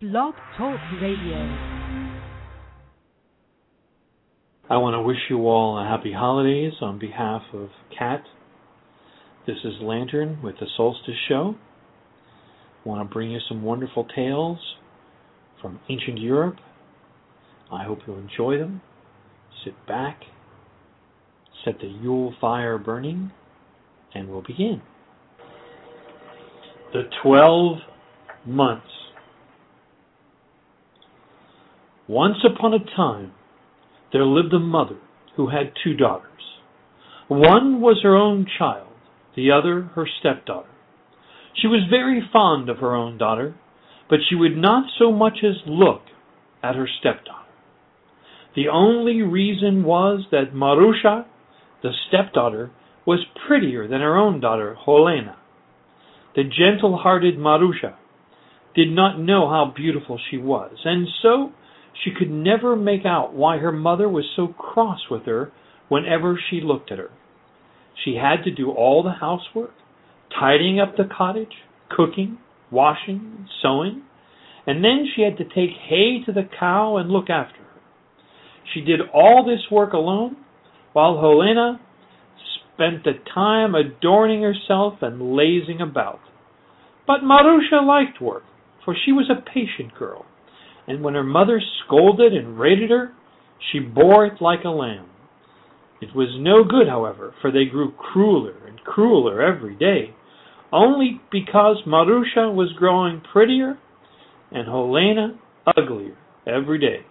Blog Talk Radio. I want to wish you all a happy holidays on behalf of Kat. This is Lantern with the Solstice Show. I want to bring you some wonderful tales from ancient Europe. I hope you'll enjoy them. Sit back, set the Yule fire burning, and we'll begin. The 12 months. Once upon a time, there lived a mother who had 2 daughters. One was her own child, the other her stepdaughter. She was very fond of her own daughter, but she would not so much as look at her stepdaughter. The only reason was that Marusha, the stepdaughter, was prettier than her own daughter, Helena. The gentle-hearted Marusha did not know how beautiful she was, and so she could never make out why her mother was so cross with her whenever she looked at her. She had to do all the housework, tidying up the cottage, cooking, washing, sewing, and then she had to take hay to the cow and look after her. She did all this work alone, while Helena spent the time adorning herself and lazing about. But Marusha liked work, for she was a patient girl, and when her mother scolded and rated her, she bore it like a lamb. It was no good, however, for they grew crueler and crueler every day, only because Marusha was growing prettier and Helena uglier every day.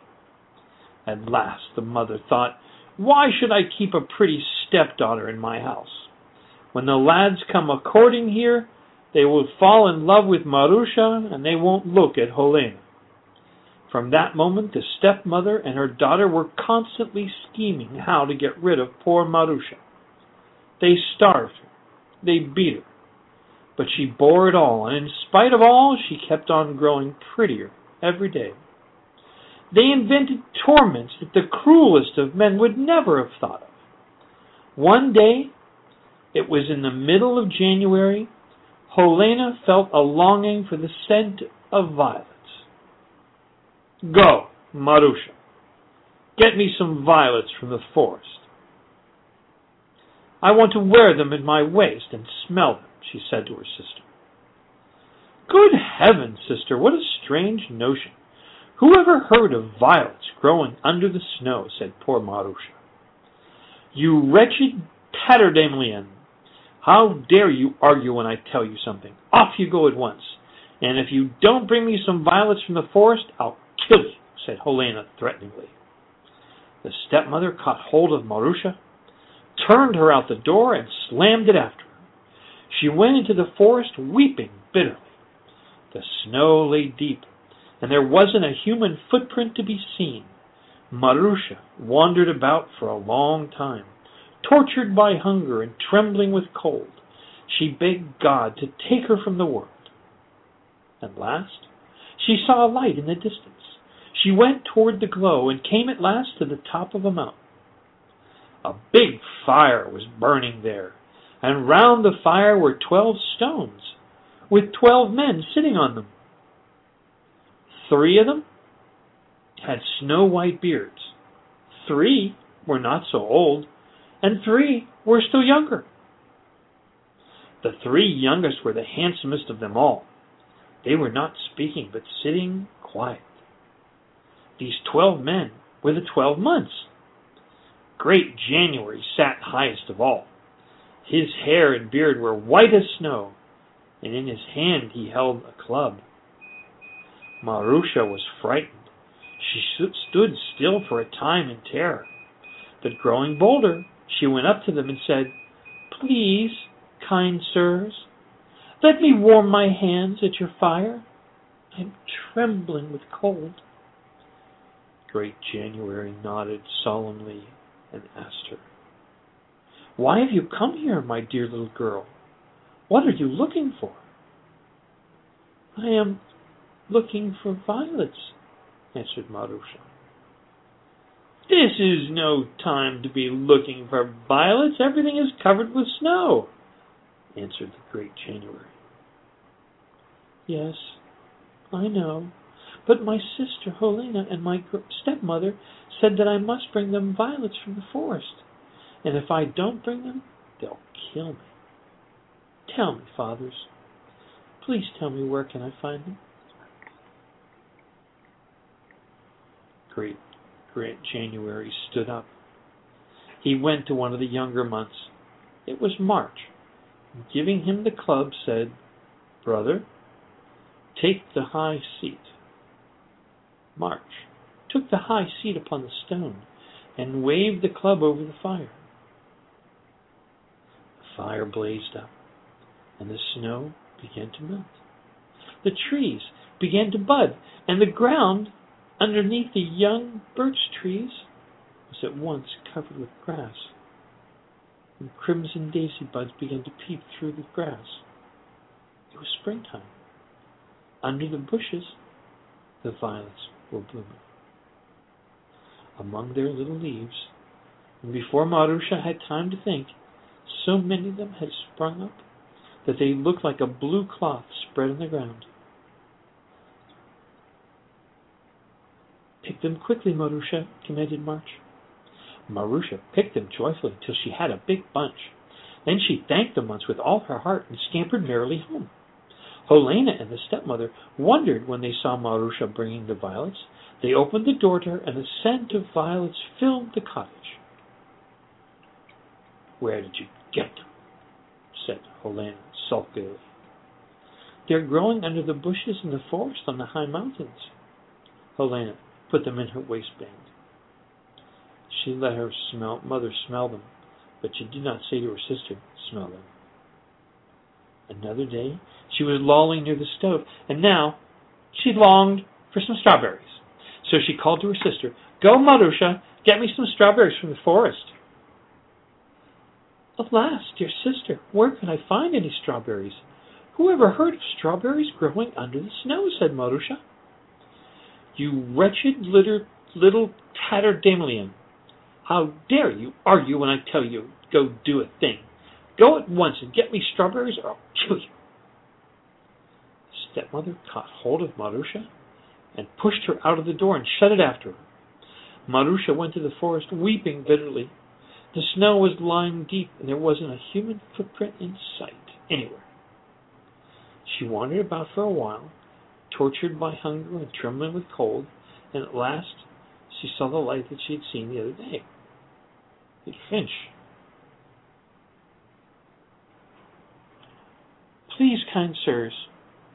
At last the mother thought, "Why should I keep a pretty stepdaughter in my house? When the lads come a-courting here, they will fall in love with Marusha and they won't look at Helena." From that moment, the stepmother and her daughter were constantly scheming how to get rid of poor Marusha. They starved her, they beat her, but she bore it all, and in spite of all, she kept on growing prettier every day. They invented torments that the cruelest of men would never have thought of. One day, it was in the middle of January, Helena felt a longing for the scent of violets. "Go, Marusha, get me some violets from the forest. I want to wear them at my waist and smell them," she said to her sister. "Good heavens, sister, what a strange notion. Who ever heard of violets growing under the snow?" said poor Marusha. "You wretched tatterdemalion! How dare you argue when I tell you something? Off you go at once, and if you don't bring me some violets from the forest, I'll kill you," said Helena threateningly. The stepmother caught hold of Marusha, turned her out the door, and slammed it after her. She went into the forest weeping bitterly. The snow lay deep, and there wasn't a human footprint to be seen. Marusha wandered about for a long time, tortured by hunger and trembling with cold. She begged God to take her from the world. At last, she saw a light in the distance. She went toward the glow and came at last to the top of a mountain. A big fire was burning there, and round the fire were 12 stones, with 12 men sitting on them. 3 of them had snow-white beards, 3 were not so old, and 3 were still younger. The 3 youngest were the handsomest of them all. They were not speaking, but sitting quiet. These 12 men were the 12 months. Great January sat highest of all. His hair and beard were white as snow, and in his hand he held a club. Marusha was frightened. She stood still for a time in terror, but growing bolder, she went up to them and said, "Please, kind sirs, let me warm my hands at your fire. I am trembling with cold." Great January nodded solemnly and asked her, "Why have you come here, my dear little girl? What are you looking for?" "I am looking for violets," answered Marusha. "This is no time to be looking for violets. Everything is covered with snow," answered the Great January. "Yes, I know, But my sister Helena and my stepmother said that I must bring them violets from the forest, and if I don't bring them, they'll kill me. Tell me, fathers, please tell me, where can I find them? Great January stood up. He went to one of the younger months. It was March. And giving him the club, said, "Brother, take the high seat." March took the high seat upon the stone and waved the club over the fire. The fire blazed up, and the snow began to melt. The trees began to bud, and the ground underneath the young birch trees was at once covered with grass, and crimson daisy buds began to peep through the grass. It was springtime. Under the bushes, the violets were blooming. Among their little leaves, and before Marusha had time to think, so many of them had sprung up that they looked like a blue cloth spread on the ground. "Pick them quickly, Marusha," commanded March. Marusha picked them joyfully till she had a big bunch. Then she thanked the months with all her heart and scampered merrily home. Helena and the stepmother wondered when they saw Marusha bringing the violets. They opened the door to her, and the scent of violets filled the cottage. "Where did you get them?" said Helena sulkily. "They're growing under the bushes in the forest on the high mountains." Helena put them in her waistband. She let her mother smell them, but she did not say to her sister, "Smell them." Another day she was lolling near the stove, and now she longed for some strawberries. So she called to her sister, "Go, Marusha, get me some strawberries from the forest." "Alas, dear sister, where can I find any strawberries? Who ever heard of strawberries growing under the snow?" said Marusha. "You wretched little tatterdemalion! How dare you argue when I tell you go do a thing? Go at once and get me strawberries, or I'll kill you." The stepmother caught hold of Marusha and pushed her out of the door and shut it after her. Marusha went to the forest weeping bitterly. The snow was lying deep, and there wasn't a human footprint in sight anywhere. She wandered about for a while, tortured by hunger and trembling with cold, and at last she saw the light that she had seen the other day. The Finch. "Please, kind sirs."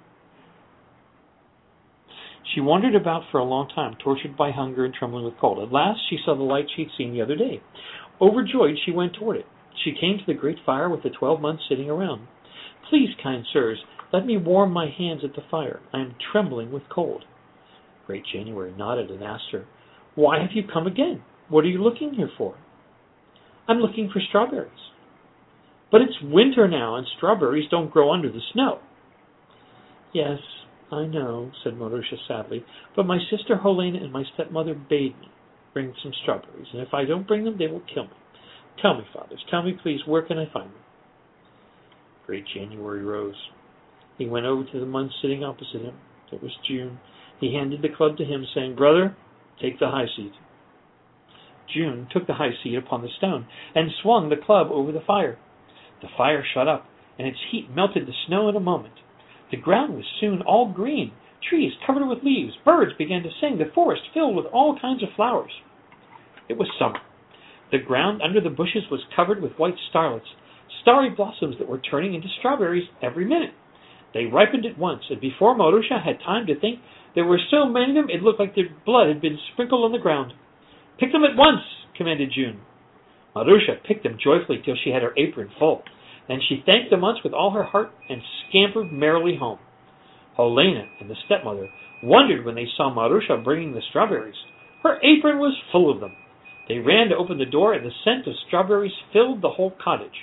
She wandered about for a long time, tortured by hunger and trembling with cold. At last she saw the light she had seen the other day. Overjoyed, she went toward it. She came to the great fire with the 12 months sitting around. "Please, kind sirs, let me warm my hands at the fire. I am trembling with cold." Great January nodded and asked her, "Why have you come again? What are you looking here for?" "I'm looking for strawberries." "But it's winter now, and strawberries don't grow under the snow." "Yes, I know," said Marusha sadly, "but my sister Helena and my stepmother bade me bring some strawberries, and if I don't bring them, they will kill me. Tell me, fathers, tell me, please, where can I find them?" Great January rose. He went over to the month sitting opposite him. It was June. He handed the club to him, saying, "Brother, take the high seat." June took the high seat upon the stone and swung the club over the fire. The fire shut up, and its heat melted the snow in a moment. The ground was soon all green, trees covered with leaves, birds began to sing, the forest filled with all kinds of flowers. It was summer. The ground under the bushes was covered with white starlets, starry blossoms that were turning into strawberries every minute. They ripened at once, and before Marusha had time to think, there were so many of them it looked like their blood had been sprinkled on the ground. "Pick them at once," commanded June. Marusha picked them joyfully till she had her apron full. Then she thanked the months with all her heart and scampered merrily home. Helena and the stepmother wondered when they saw Marusha bringing the strawberries. Her apron was full of them. They ran to open the door, and the scent of strawberries filled the whole cottage.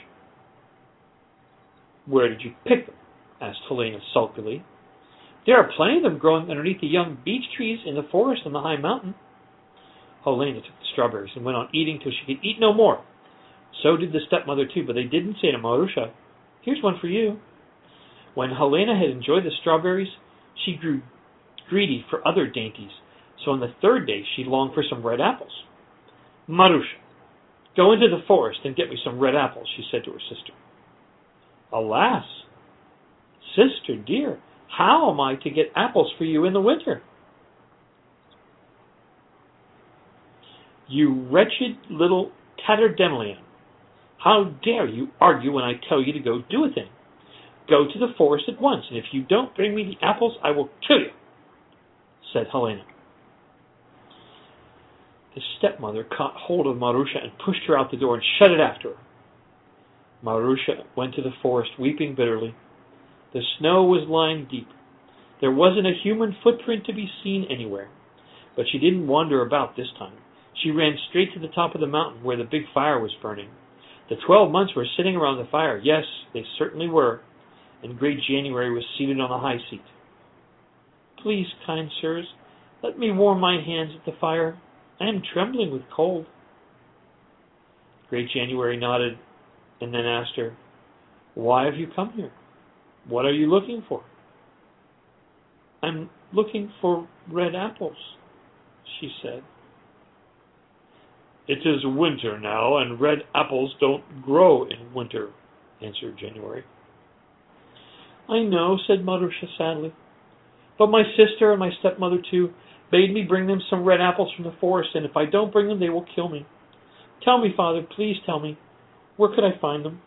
"Where did you pick them?" asked Helena sulkily. "There are plenty of them growing underneath the young beech trees in the forest on the high mountain." Helena took the strawberries and went on eating till she could eat no more. So did the stepmother too, but they didn't say to Marusha, "Here's one for you." When Helena had enjoyed the strawberries, she grew greedy for other dainties, so on the third day she longed for some red apples. "Marusha, go into the forest and get me some red apples," she said to her sister. "Alas, sister dear, how am I to get apples for you in the winter?" "You wretched little tatterdemalion, how dare you argue when I tell you to go do a thing? Go to the forest at once, and if you don't bring me the apples, I will kill you," said Helena. The stepmother caught hold of Marusha and pushed her out the door and shut it after her. Marusha went to the forest, weeping bitterly. The snow was lying deep. There wasn't a human footprint to be seen anywhere. But she didn't wander about this time. She ran straight to the top of the mountain where the big fire was burning. The 12 months were sitting around the fire. Yes, they certainly were. And Great January was seated on a high seat. "Please, kind sirs, let me warm my hands at the fire. I am trembling with cold." Great January nodded and then asked her, "Why have you come here? What are you looking for?" "I'm looking for red apples," she said. "It is winter now, and red apples don't grow in winter," answered January. "I know," said Marusha sadly. "But my sister and my stepmother too bade me bring them some red apples from the forest, and if I don't bring them, they will kill me. Tell me, Father, please tell me, where could I find them?"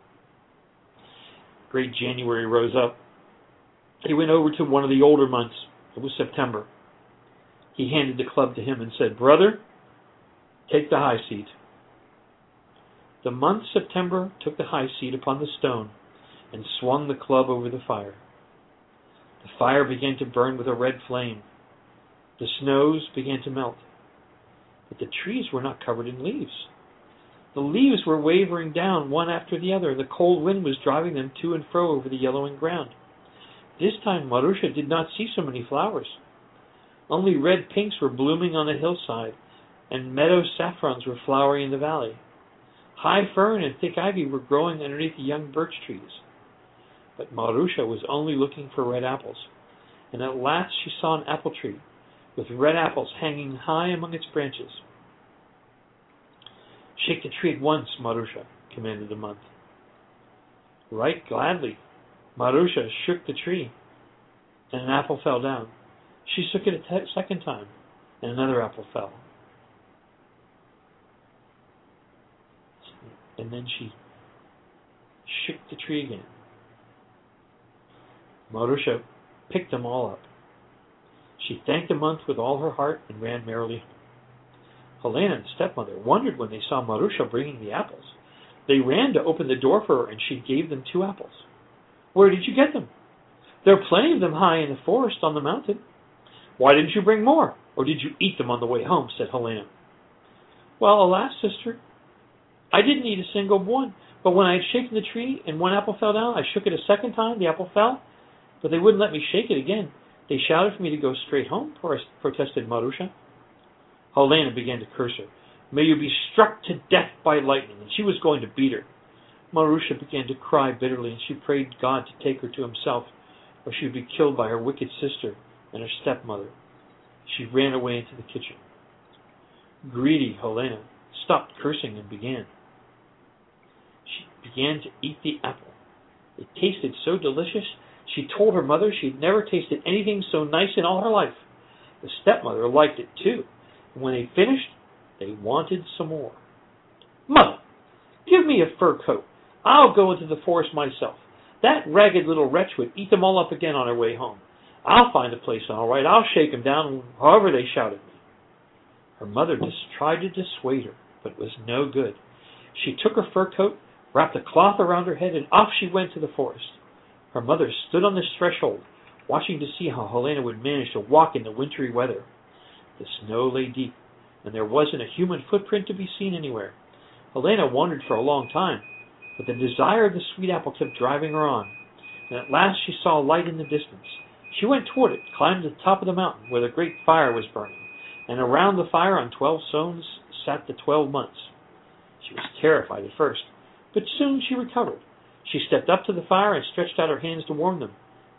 Great January rose up. He went over to one of the older months. It was September. He handed the club to him and said, "Brother, take the high seat." The month September took the high seat upon the stone and swung the club over the fire. The fire began to burn with a red flame. The snows began to melt. But the trees were not covered in leaves. The leaves were wavering down one after the other. The cold wind was driving them to and fro over the yellowing ground. This time Marusha did not see so many flowers. Only red pinks were blooming on the hillside, and meadow saffrons were flowering in the valley. High fern and thick ivy were growing underneath the young birch trees. But Marusha was only looking for red apples, and at last she saw an apple tree with red apples hanging high among its branches. "Shake the tree at once, Marusha," commanded the month. Right gladly, Marusha shook the tree, and an apple fell down. She shook it a second time, and another apple fell. And then she shook the tree again. Marusha picked them all up. She thanked the month with all her heart and ran merrily home. Helena and the stepmother wondered when they saw Marusha bringing the apples. They ran to open the door for her, and she gave them 2 apples. "Where did you get them?" "There are plenty of them high in the forest on the mountain." "Why didn't you bring more? Or did you eat them on the way home?" said Helena. "Well, alas, sister, I didn't eat a single one. But when I had shaken the tree and one apple fell down, I shook it a second time, the apple fell, but they wouldn't let me shake it again. They shouted for me to go straight home," protested Marusha. Helena began to curse her. "May you be struck to death by lightning," and she was going to beat her. Marusha began to cry bitterly, and she prayed God to take her to himself, or she would be killed by her wicked sister and her stepmother. She ran away into the kitchen. Greedy Helena stopped cursing and began. She began to eat the apple. It tasted so delicious, she told her mother she had never tasted anything so nice in all her life. The stepmother liked it too, and when they finished, they wanted some more. "Mother, give me a fur coat. I'll go into the forest myself. That ragged little wretch would eat them all up again on her way home. I'll find a place all right. I'll shake him down, however they shout at me." Her mother just tried to dissuade her, but it was no good. She took her fur coat, wrapped a cloth around her head, and off she went to the forest. Her mother stood on the threshold, watching to see how Helena would manage to walk in the wintry weather. The snow lay deep, and there wasn't a human footprint to be seen anywhere. Helena wandered for a long time, but the desire of the sweet apple kept driving her on, and at last she saw a light in the distance. She went toward it, climbed to the top of the mountain where the great fire was burning, and around the fire on 12 stones sat the 12 months. She was terrified at first, but soon she recovered. She stepped up to the fire and stretched out her hands to warm them.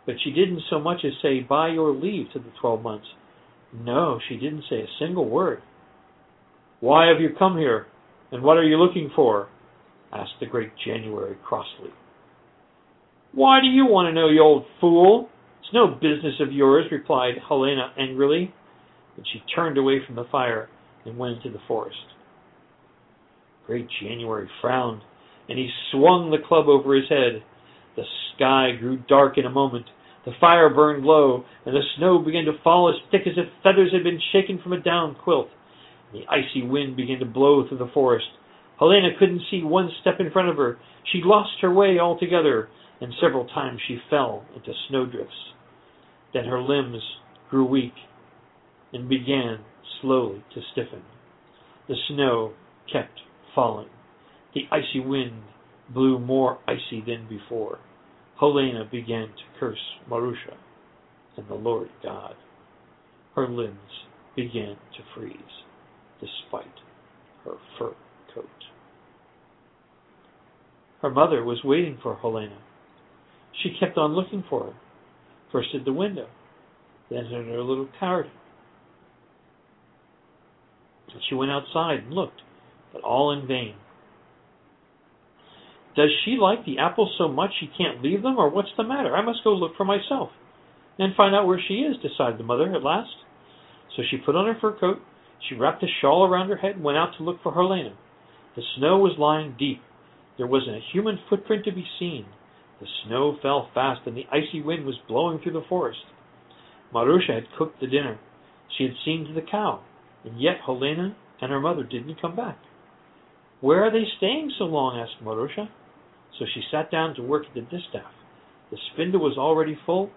but she didn't so much as say, "By your leave," to the 12 months. No, she didn't say a single word. "Why have you come here, and what are you looking for?" asked the great January crossly. "Why do you want to know, you old fool? It's no business of yours," replied Helena angrily, and she turned away from the fire and went into the forest. Great January frowned, and he swung the club over his head. The sky grew dark in a moment. The fire burned low, and the snow began to fall as thick as if feathers had been shaken from a down quilt. And the icy wind began to blow through the forest. Helena couldn't see one step in front of her. She lost her way altogether, and several times she fell into snowdrifts. Then her limbs grew weak and began slowly to stiffen. The snow kept falling. The icy wind blew more icy than before. Helena began to curse Marusha and the Lord God. Her limbs began to freeze, despite her fur coat. Her mother was waiting for Helena. She kept on looking for her, first at the window, then in her little garden. And she went outside and looked, but all in vain. "Does she like the apples so much she can't leave them, or what's the matter? I must go look for myself and find out where she is," decided the mother at last. So she put on her fur coat, she wrapped a shawl around her head and went out to look for Helena. The snow was lying deep. There wasn't a human footprint to be seen. The snow fell fast, and the icy wind was blowing through the forest. Marusha had cooked the dinner. She had seen to the cow, and yet Helena and her mother didn't come back. "Where are they staying so long?" asked Marusha. So she sat down to work at the distaff. The spindle was already full.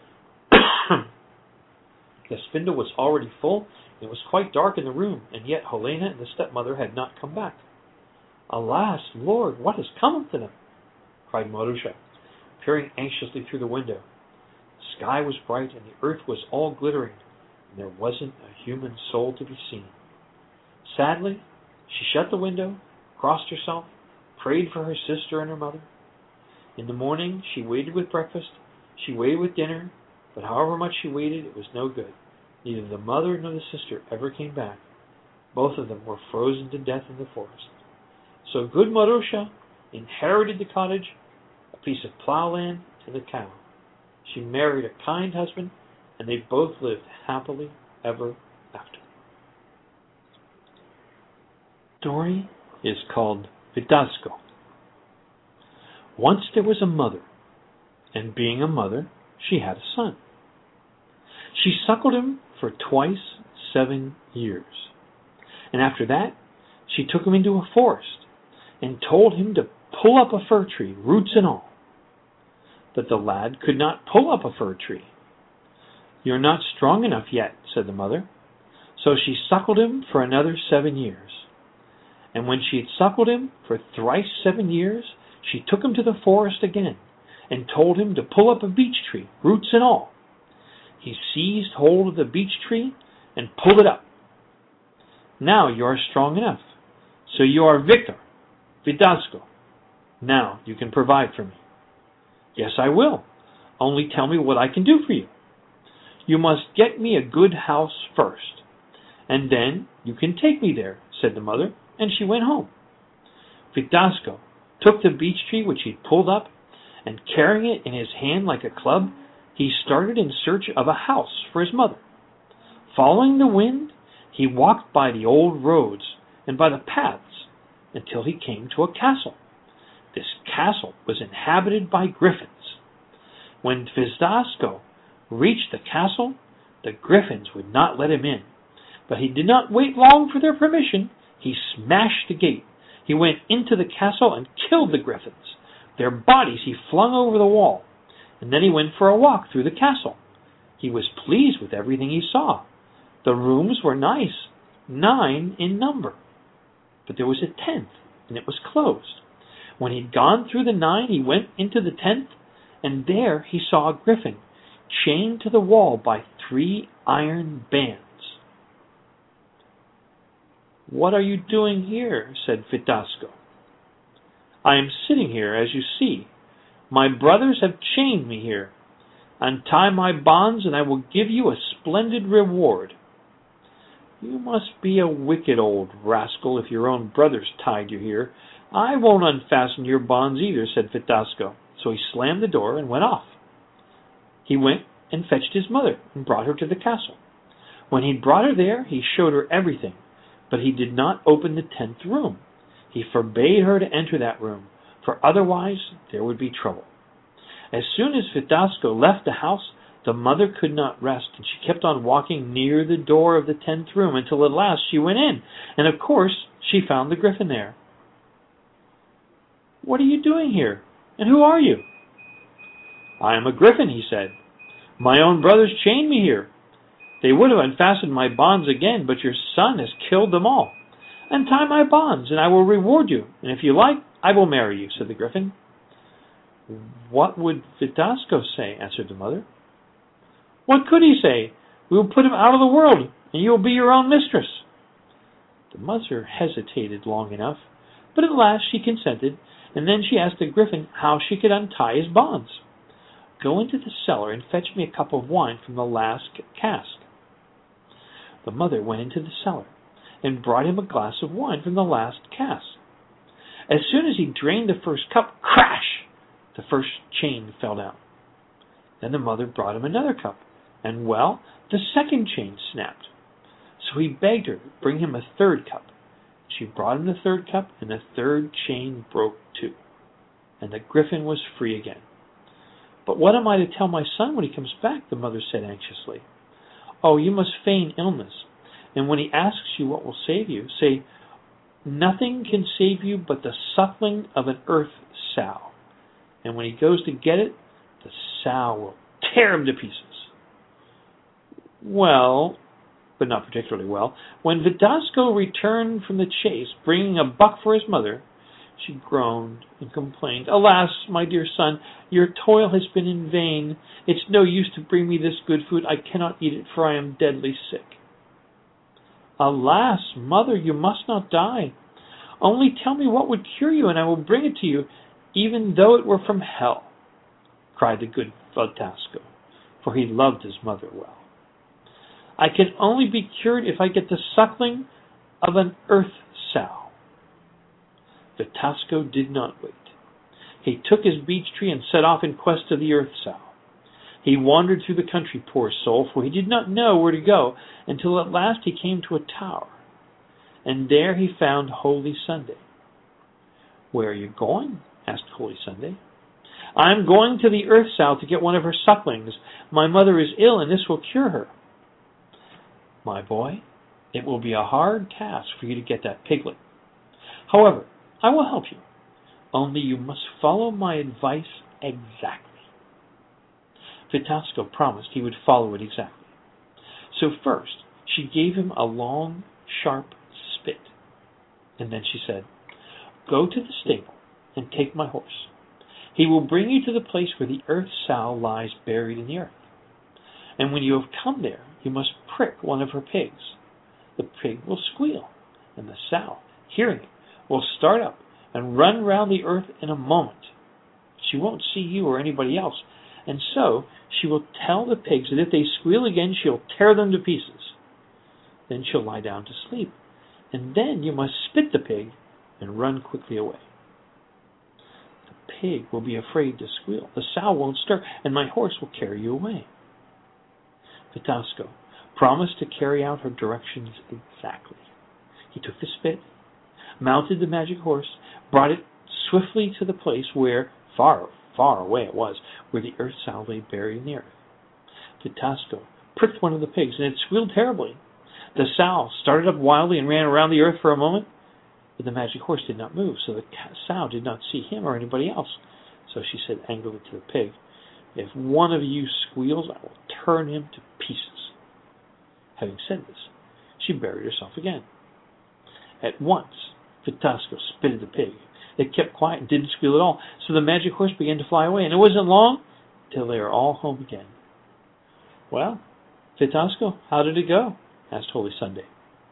The spindle was already full. It was quite dark in the room, and yet Helena and the stepmother had not come back. "Alas, Lord, what has come to them?" cried Marusha, peering anxiously through the window. The sky was bright, and the earth was all glittering, and there wasn't a human soul to be seen. Sadly, she shut the window, crossed herself, prayed for her sister and her mother. In the morning she waited with breakfast, she waited with dinner, but however much she waited, it was no good. Neither the mother nor the sister ever came back. Both of them were frozen to death in the forest. So good Marusha inherited the cottage, a piece of plowland, and a cow. She married a kind husband, and they both lived happily ever after. The story is called Vitasko. Once there was a mother, and being a mother, she had a son. She suckled him for twice 7 years, and after that she took him into a forest and told him to pull up a fir tree, roots and all. But the lad could not pull up a fir tree. "You're not strong enough yet," said the mother. So she suckled him for another 7 years. And when she had suckled him for thrice 7 years, she took him to the forest again and told him to pull up a beech tree, roots and all. He seized hold of the beech tree and pulled it up. "Now you are strong enough, so you are victor, Vitasko. Now you can provide for me." "Yes, I will. Only tell me what I can do for you." "You must get me a good house first, and then you can take me there," said the mother, and she went home. Vitasko took the beech tree which he had pulled up, and carrying it in his hand like a club, he started in search of a house for his mother. Following the wind, he walked by the old roads and by the paths until he came to a castle. This castle was inhabited by griffins. When Vitasko reached the castle, the griffins would not let him in, but he did not wait long for their permission. He smashed the gate. He went into the castle and killed the griffins. Their bodies he flung over the wall, and then he went for a walk through the castle. He was pleased with everything he saw. The rooms were nice, 9 in number, but there was a 10th, and it was closed. When he'd gone through the 9, he went into the 10th, and there he saw a griffin chained to the wall by 3 iron bands. "What are you doing here?" said Vitasko. "I am sitting here, as you see. My brothers have chained me here. Untie my bonds, and I will give you a splendid reward." "You must be a wicked old rascal if your own brothers tied you here. I won't unfasten your bonds either," said Fidasco. So he slammed the door and went off. He went and fetched his mother and brought her to the castle. When he brought her there, he showed her everything, but he did not open the 10th room. He forbade her to enter that room, for otherwise there would be trouble. As soon as Fidasco left the house, the mother could not rest, and she kept on walking near the door of the 10th room until at last she went in, and of course she found the Gryphon there. "What are you doing here, and who are you?" "I am a Gryphon," he said. "My own brothers chained me here. They would have unfastened my bonds again, but your son has killed them all. Untie my bonds, and I will reward you, and if you like, I will marry you," said the Gryphon. "What would Fidasco say?" answered the mother. "What could he say? We will put him out of the world, and you will be your own mistress." The mother hesitated long enough, but at last she consented, and then she asked the Gryphon how she could untie his bonds. "Go into the cellar and fetch me a cup of wine from the last cask." The mother went into the cellar and brought him a glass of wine from the last cask. As soon as he drained the first cup, crash! The first chain fell down. Then the mother brought him another cup, and, well, the second chain snapped. So he begged her to bring him a third cup. She brought him the third cup, and the third chain broke too, and the Gryphon was free again. "But what am I to tell my son when he comes back?" the mother said anxiously. "Oh, you must feign illness, and when he asks you what will save you, say, 'Nothing can save you but the suckling of an earth sow.' And when he goes to get it, the sow will tear him to pieces." Well, but not particularly well, when Fidasco returned from the chase, bringing a buck for his mother, she groaned and complained, "Alas, my dear son, your toil has been in vain. It's no use to bring me this good food. I cannot eat it, for I am deadly sick." "Alas, mother, you must not die. Only tell me what would cure you, and I will bring it to you, even though it were from hell," cried the good Fidasco, for he loved his mother well. "I can only be cured if I get the suckling of an earth sow." Fidasco did not wait. He took his beech tree and set off in quest of the earth sow. He wandered through the country, poor soul, for he did not know where to go, until at last he came to a tower, and there he found Holy Sunday. "Where are you going?" asked Holy Sunday. "I am going to the earth sow to get one of her sucklings. My mother is ill, and this will cure her." "My boy, it will be a hard task for you to get that piglet. However, I will help you. Only you must follow my advice exactly." Fidasco promised he would follow it exactly. So first she gave him a long, sharp spit, and then she said, "Go to the stable and take my horse. He will bring you to the place where the earth sow lies buried in the earth. And when you have come there, you must prick one of her pigs. The pig will squeal, and the sow, hearing it, will start up and run round the earth in a moment. She won't see you or anybody else, and so she will tell the pigs that if they squeal again, she'll tear them to pieces. Then she'll lie down to sleep, and then you must spit the pig and run quickly away. The pig will be afraid to squeal, the sow won't stir, and my horse will carry you away." Fidasco promised to carry out her directions exactly. He took the spit, mounted the magic horse, brought it swiftly to the place where, far, far away it was, where the earth sow lay buried in the earth. Fidasco pricked one of the pigs, and it squealed terribly. The sow started up wildly and ran around the earth for a moment, but the magic horse did not move, so the sow did not see him or anybody else. So she said angrily to the pig, "If one of you squeals, I will turn him to pieces." Having said this, she buried herself again. At once, Fidasco spit at the pig. It kept quiet and didn't squeal at all, so the magic horse began to fly away, and it wasn't long till they were all home again. "Well, Fidasco, how did it go?" asked Holy Sunday.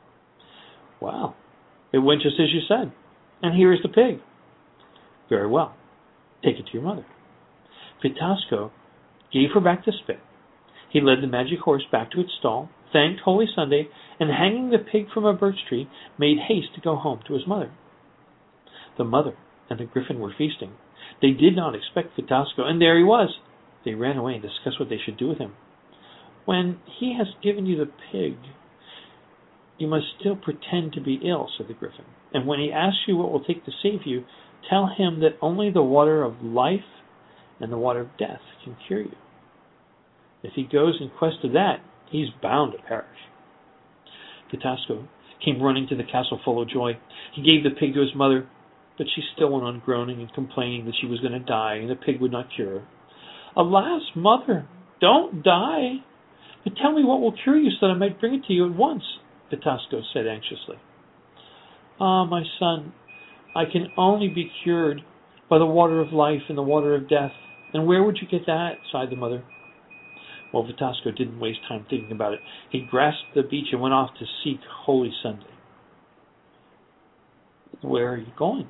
"Well, it went just as you said, and here is the pig." "Very well, take it to your mother." Fidasco gave her back the spit. He led the magic horse back to its stall, thanked Holy Sunday, and hanging the pig from a birch tree, made haste to go home to his mother. The mother and the griffin were feasting. They did not expect Vitasco, and there he was. They ran away and discussed what they should do with him. When he has given you the pig, you must still pretend to be ill, said the griffin. And when he asks you what will take to save you, tell him that only the water of life and the water of death can cure you. If he goes in quest of that, he's bound to perish. Vitasco came running to the castle full of joy. He gave the pig to his mother, but she still went on groaning and complaining that she was going to die and the pig would not cure her. Alas, mother, don't die, but tell me what will cure you so that I might bring it to you at once, Vitasco said anxiously. Ah, my son, I can only be cured by the water of life and the water of death. And where would you get that? Sighed the mother. Well, Vitasco didn't waste time thinking about it. He grasped the beach and went off to seek Holy Sunday. Where are you going?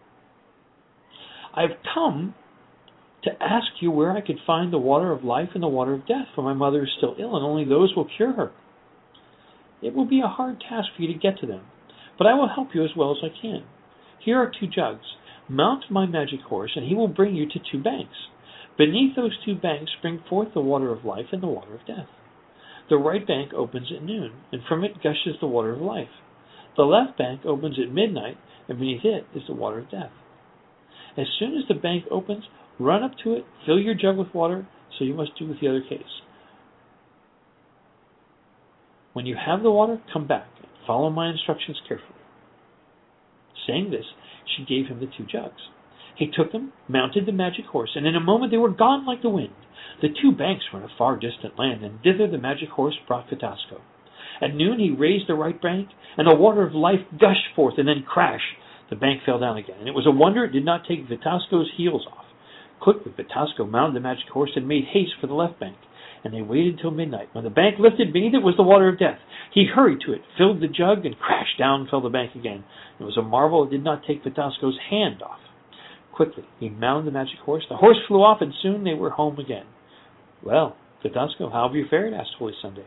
I've come to ask you where I could find the water of life and the water of death, for my mother is still ill, and only those will cure her. It will be a hard task for you to get to them, but I will help you as well as I can. Here are 2 jugs. Mount my magic horse, and he will bring you to 2 banks. Beneath those 2 banks spring forth the water of life and the water of death. The right bank opens at noon, and from it gushes the water of life. The left bank opens at midnight, and beneath it is the water of death. As soon as the bank opens, run up to it, fill your jug with water, so you must do with the other case. When you have the water, come back and follow my instructions carefully. Saying this, she gave him the 2 jugs. He took them, mounted the magic horse, and in a moment they were gone like the wind. The 2 banks were in a far distant land, and thither the magic horse brought Vitasco. At noon he raised the right bank, and the water of life gushed forth, and then crash, the bank fell down again. And it was a wonder it did not take Vitasco's heels off. Quickly Vitasco mounted the magic horse and made haste for the left bank, and they waited till midnight. When the bank lifted, beneath it was the water of death. He hurried to it, filled the jug, and crash, down fell the bank again. It was a marvel it did not take Vitasco's hand off. Quickly he mounted the magic horse. The horse flew off, and soon they were home again. Well, Vitasco, how have you fared? Asked Holy Sunday.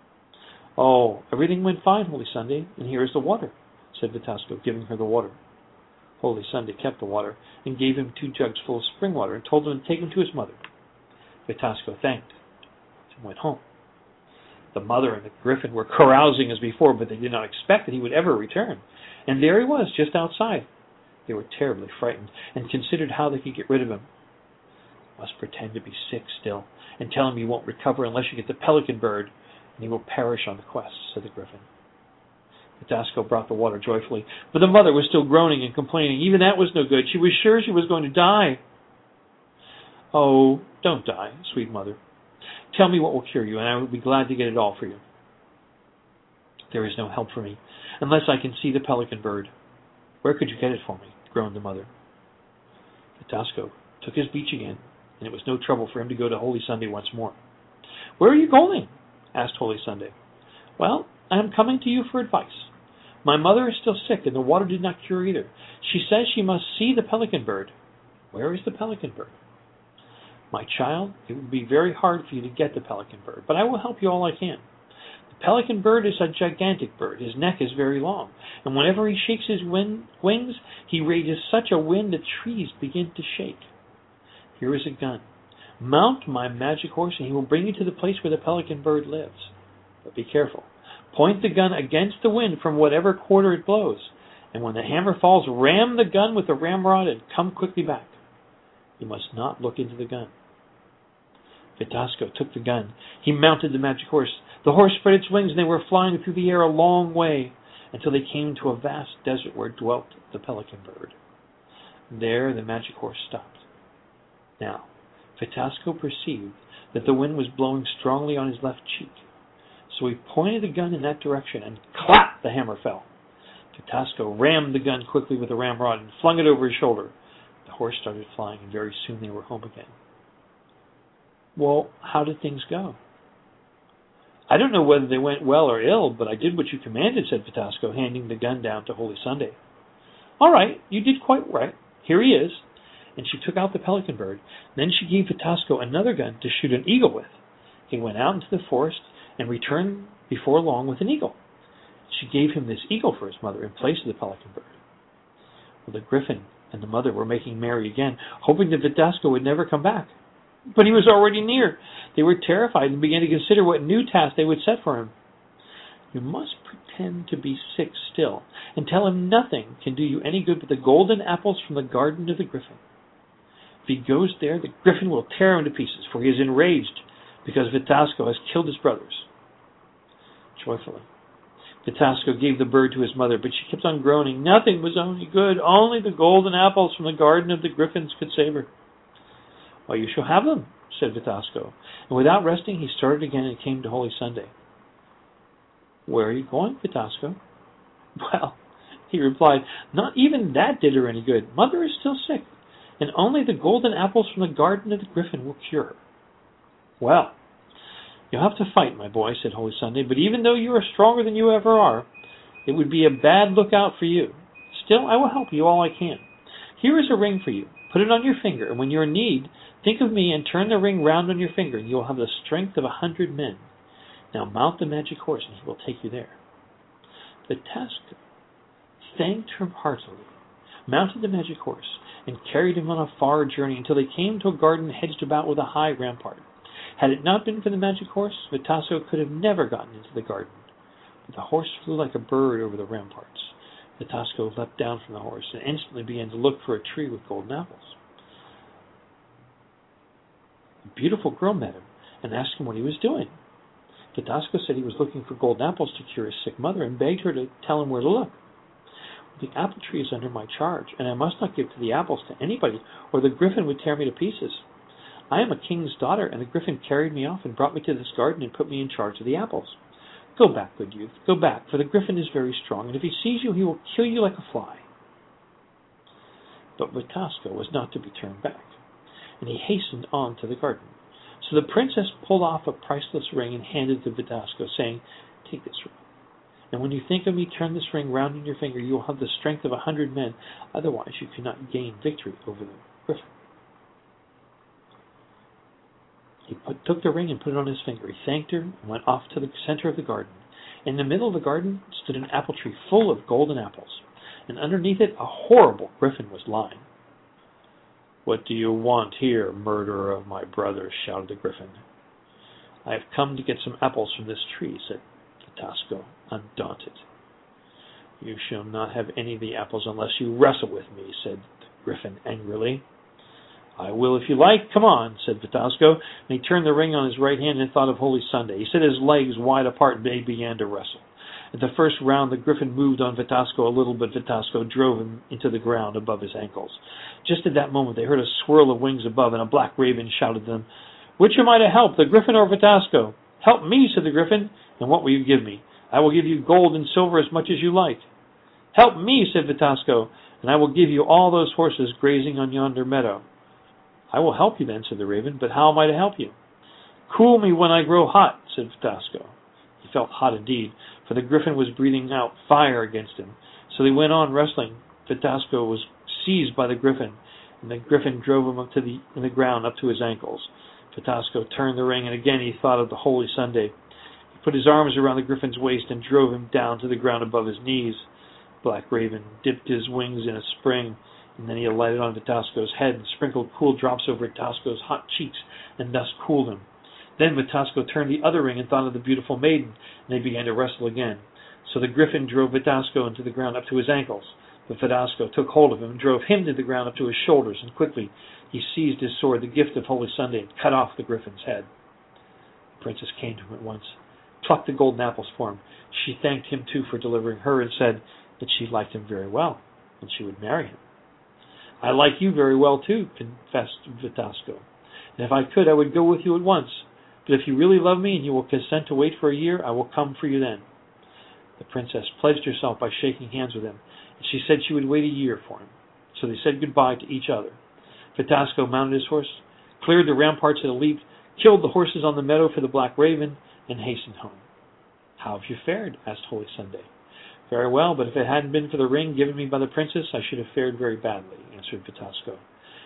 Oh, everything went fine, Holy Sunday, and here is the water, said Vitasco, giving her the water. Holy Sunday kept the water and gave him 2 jugs full of spring water and told him to take him to his mother. Vitasco thanked and went home. The mother and the griffin were carousing as before, but they did not expect that he would ever return. And there he was, just outside. They were terribly frightened and considered how they could get rid of him. Must pretend to be sick still and tell him you won't recover unless you get the pelican bird, and he will perish on the quest, said the griffin. Vitasco brought the water joyfully, but the mother was still groaning and complaining. Even that was no good. She was sure she was going to die. Oh, don't die, sweet mother. Tell me what will cure you, and I will be glad to get it all for you. There is no help for me, unless I can see the pelican bird. Where could you get it for me? Groaned the mother. Vitasco took his beach again, and it was no trouble for him to go to Holy Sunday once more. Where are you going? Asked Holy Sunday. Well, I am coming to you for advice. My mother is still sick, and the water did not cure either. She says she must see the pelican bird. Where is the pelican bird? My child, it would be very hard for you to get the pelican bird, but I will help you all I can. The pelican bird is a gigantic bird. His neck is very long, and whenever he shakes his wings, he raises such a wind that trees begin to shake. Here is a gun. Mount my magic horse, and he will bring you to the place where the pelican bird lives. But be careful. Point the gun against the wind from whatever quarter it blows, and when the hammer falls, ram the gun with the ramrod and come quickly back. You must not look into the gun. Vitasco took the gun. He mounted the magic horse. The horse spread its wings, and they were flying through the air a long way until they came to a vast desert where dwelt the pelican bird. There the magic horse stopped. Now, Vitasco perceived that the wind was blowing strongly on his left cheek. So he pointed the gun in that direction, and clap! The hammer fell. Vitasco rammed the gun quickly with a ramrod and flung it over his shoulder. The horse started flying, and very soon they were home again. Well, how did things go? I don't know whether they went well or ill, but I did what you commanded, said Vitasco, handing the gun down to Holy Sunday. All right, you did quite right. Here he is. and she took out the pelican bird. Then she gave Vitasco another gun to shoot an eagle with. He went out into the forest and returned before long with an eagle. She gave him this eagle for his mother in place of the pelican bird. Well, the griffin and the mother were making merry again, hoping that Vitasco would never come back. But he was already near. They were terrified and began to consider what new task they would set for him. You must pretend to be sick still, and tell him nothing can do you any good but the golden apples from the garden of the griffin. If he goes there, the griffin will tear him to pieces, for he is enraged because Vitasco has killed his brothers. Joyfully, Vitasco gave the bird to his mother, but she kept on groaning. Nothing was any good. Only the golden apples from the garden of the griffins could save her. Well, you shall have them, said Vitasco. And without resting, he started again and came to Holy Sunday. Where are you going, Vitasco? Well, he replied, not even that did her any good. Mother is still sick, and only the golden apples from the garden of the griffin will cure her. Well, you'll have to fight, my boy, said Holy Sunday, but even though you are stronger than you ever are, it would be a bad lookout for you. Still, I will help you all I can. Here is a ring for you. Put it on your finger, and when you are in need, think of me and turn the ring round on your finger, and you will have the strength of 100 men. Now mount the magic horse, and he will take you there. Vitasco thanked her heartily, mounted the magic horse, and carried him on a far journey until they came to a garden hedged about with a high rampart. Had it not been for the magic horse, Vitasco could have never gotten into the garden. But the horse flew like a bird over the ramparts. Vitasco leapt down from the horse and instantly began to look for a tree with golden apples. A beautiful girl met him and asked him what he was doing. Vitasco said he was looking for golden apples to cure his sick mother and begged her to tell him where to look. The apple tree is under my charge, and I must not give the apples to anybody, or the griffin would tear me to pieces. I am a king's daughter, and the griffin carried me off and brought me to this garden and put me in charge of the apples. Go back, good youth, go back, for the griffin is very strong, and if he sees you, he will kill you like a fly. But Vitasco was not to be turned back, and he hastened on to the garden. So the princess pulled off a priceless ring and handed it to Vitasco, saying, take this ring. And when you think of me, turn this ring round on your finger. You will have the strength of 100 men. Otherwise, you cannot gain victory over the griffin. He took the ring and put it on his finger. He thanked her and went off to the center of the garden. In the middle of the garden stood an apple tree full of golden apples, and underneath it a horrible griffin was lying. What do you want here, murderer of my brothers? Shouted the griffin. I have come to get some apples from this tree, said Vitasco, undaunted. You shall not have any of the apples unless you wrestle with me, said the griffin angrily. I will if you like. Come on, said Vitasco, and he turned the ring on his right hand and thought of Holy Sunday. He set his legs wide apart and they began to wrestle. At the first round, the griffin moved on Vitasco a little, but Vitasco drove him into the ground above his ankles. Just at that moment, they heard a swirl of wings above, and a black raven shouted to them, Which am I to help, the griffin or Vitasco? Help me, said the griffin, and what will you give me? I will give you gold and silver as much as you like. Help me, said Vitasco, and I will give you all those horses grazing on yonder meadow. I will help you then, said the raven, but how am I to help you? Cool me when I grow hot, said Vitasco. He felt hot indeed, for the griffin was breathing out fire against him. So they went on wrestling. Vitasco was seized by the griffin, and the griffin drove him up to the ground up to his ankles. Vitasco turned the ring, and again he thought of the Holy Sunday. He put his arms around the griffin's waist and drove him down to the ground above his knees. Black Raven dipped his wings in a spring, and then he alighted on Vitasco's head and sprinkled cool drops over Vitasco's hot cheeks, and thus cooled him. Then Vitasco turned the other ring and thought of the beautiful maiden, and they began to wrestle again. So the griffin drove Vitasco into the ground up to his ankles, but Vitasco took hold of him and drove him to the ground up to his shoulders, and quickly he seized his sword, the gift of Holy Sunday, and cut off the griffin's head. The princess came to him at once, plucked the golden apples for him. She thanked him too for delivering her, and said that she liked him very well, and she would marry him. I like you very well too, confessed Vitasco, and if I could, I would go with you at once. But if you really love me and you will consent to wait for a year, I will come for you then. The princess pledged herself by shaking hands with him, and she said she would wait a year for him. So they said goodbye to each other. Vitasco mounted his horse, cleared the ramparts at a leap, killed the horses on the meadow for the Black Raven, and hastened home. How have you fared? Asked Holy Sunday. Very well, but if it hadn't been for the ring given me by the princess, I should have fared very badly, answered Vitasco.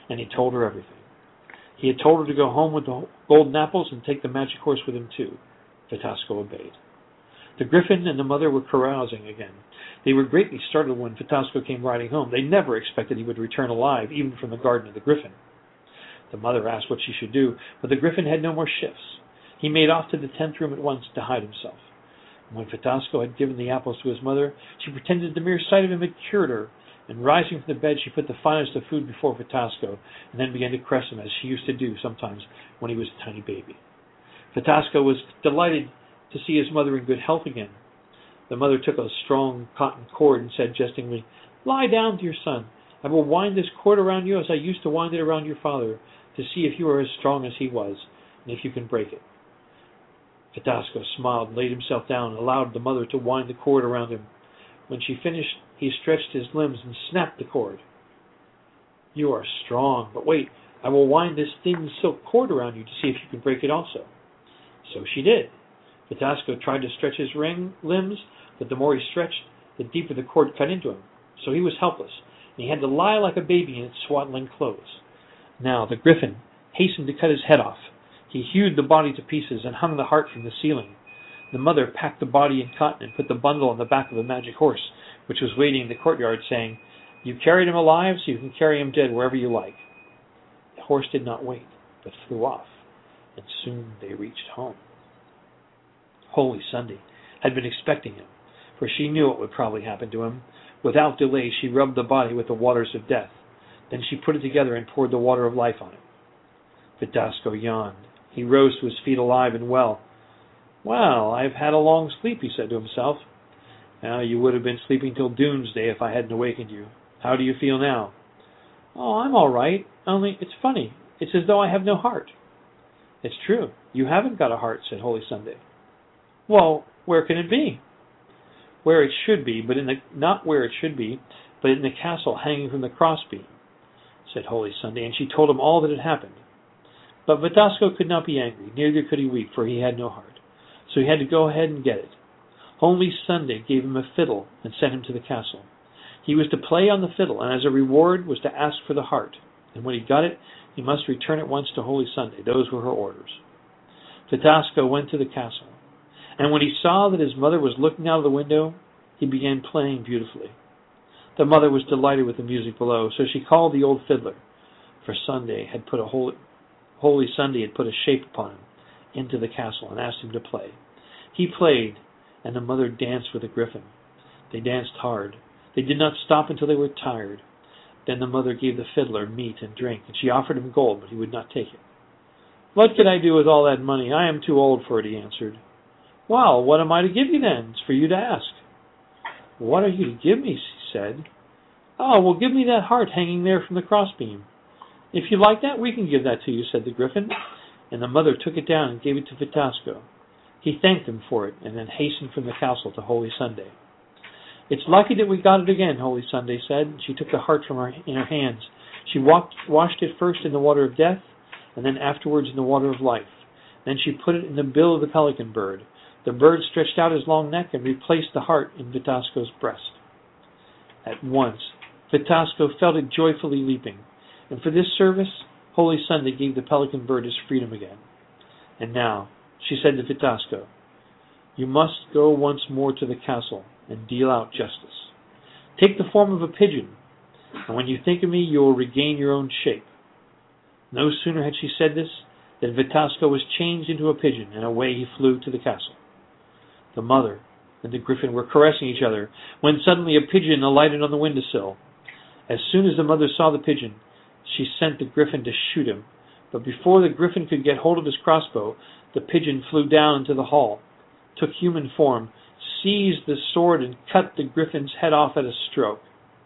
and he told her everything. He had told her to go home with the golden apples and take the magic horse with him too. Vitasco obeyed. The Griffin and the mother were carousing again. They were greatly startled when Vitasco came riding home. They never expected he would return alive, even from the garden of the Griffin. The mother asked what she should do, but the Griffin had no more shifts. He made off to the 10th room at once to hide himself. And when Vitasco had given the apples to his mother, she pretended the mere sight of him had cured her, and rising from the bed, she put the finest of food before Vitasco, and then began to caress him, as she used to do sometimes when he was a tiny baby. Vitasco was delighted to see his mother in good health again. The mother took a strong cotton cord and said jestingly, "Lie down, dear son. I will wind this cord around you as I used to wind it around your father, to see if you are as strong as he was, and if you can break it." Vitasco smiled and laid himself down and allowed the mother to wind the cord around him. When she finished, he stretched his limbs and snapped the cord. "You are strong, but wait, I will wind this thin silk cord around you to see if you can break it also." So she did. Vitasco tried to stretch his limbs, but the more he stretched, the deeper the cord cut into him. So he was helpless, and he had to lie like a baby in its swaddling clothes. Now the Griffin hastened to cut his head off. He hewed the body to pieces and hung the heart from the ceiling. The mother packed the body in cotton and put the bundle on the back of a magic horse, which was waiting in the courtyard, saying, "You carried him alive, so you can carry him dead wherever you like." The horse did not wait, but flew off, and soon they reached home. Holy Sunday had been expecting him, for she knew what would probably happen to him. Without delay, she rubbed the body with the waters of death. Then she put it together and poured the water of life on it. Vitasco yawned. He rose to his feet alive and well. "Well, I've had a long sleep," he said to himself. "You would have been sleeping till doomsday if I hadn't awakened you. How do you feel now?" "Oh, I'm all right, only it's funny. It's as though I have no heart." "It's true. You haven't got a heart," said Holy Sunday. "Well, where can it be?" "Where it should be, but not where it should be, but in the castle hanging from the crossbeam," said Holy Sunday, and she told him all that had happened. But Vitasco could not be angry, neither could he weep, for he had no heart. So he had to go ahead and get it. Holy Sunday gave him a fiddle and sent him to the castle. He was to play on the fiddle, and as a reward was to ask for the heart. And when he got it, he must return at once to Holy Sunday. Those were her orders. Vitasco went to the castle, and when he saw that his mother was looking out of the window, he began playing beautifully. The mother was delighted with the music below, so she called the old fiddler, for Holy Sunday had put a shape upon him, into the castle and asked him to play. He played, and the mother danced with the Griffin. They danced hard. They did not stop until they were tired. Then the mother gave the fiddler meat and drink, and she offered him gold, but he would not take it. "What can I do with all that money? I am too old for it," he answered. "Well, what am I to give you then? It's for you to ask." "What are you to give me?" she said. "Oh, well, give me that heart hanging there from the crossbeam." "If you like that, we can give that to you," said the Griffin. And the mother took it down and gave it to Vitasco. He thanked them for it, and then hastened from the castle to Holy Sunday. "It's lucky that we got it again," Holy Sunday said. She took the heart in her hands. She washed it first in the water of death, and then afterwards in the water of life. Then she put it in the bill of the pelican bird. The bird stretched out his long neck and replaced the heart in Vitasco's breast. At once, Vitasco felt it joyfully leaping, and for this service, Holy Sunday gave the pelican bird his freedom again. "And now," she said to Vitasco, "you must go once more to the castle and deal out justice. Take the form of a pigeon, and when you think of me, you will regain your own shape." No sooner had she said this than Vitasco was changed into a pigeon, and away he flew to the castle. The mother and the Griffin were caressing each other, when suddenly a pigeon alighted on the windowsill. As soon as the mother saw the pigeon, she sent the Griffin to shoot him, but before the Griffin could get hold of his crossbow, the pigeon flew down into the hall, took human form, seized the sword, and cut the Griffin's head off at a stroke.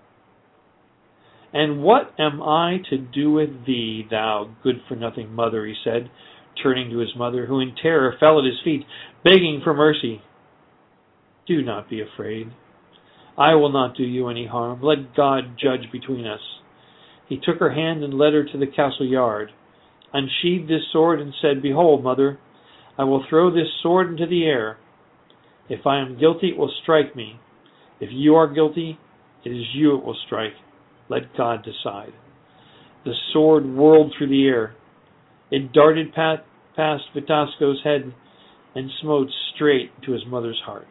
"And what am I to do with thee, thou good-for-nothing mother?" he said, turning to his mother, who in terror fell at his feet, begging for mercy. "Do not be afraid. I will not do you any harm. Let God judge between us." He took her hand and led her to the castle yard, unsheathed his sword, and said, "Behold, mother, I will throw this sword into the air. If I am guilty, it will strike me. If you are guilty, it is you it will strike. Let God decide." The sword whirled through the air. It darted past Vitasco's head and smote straight into his mother's heart.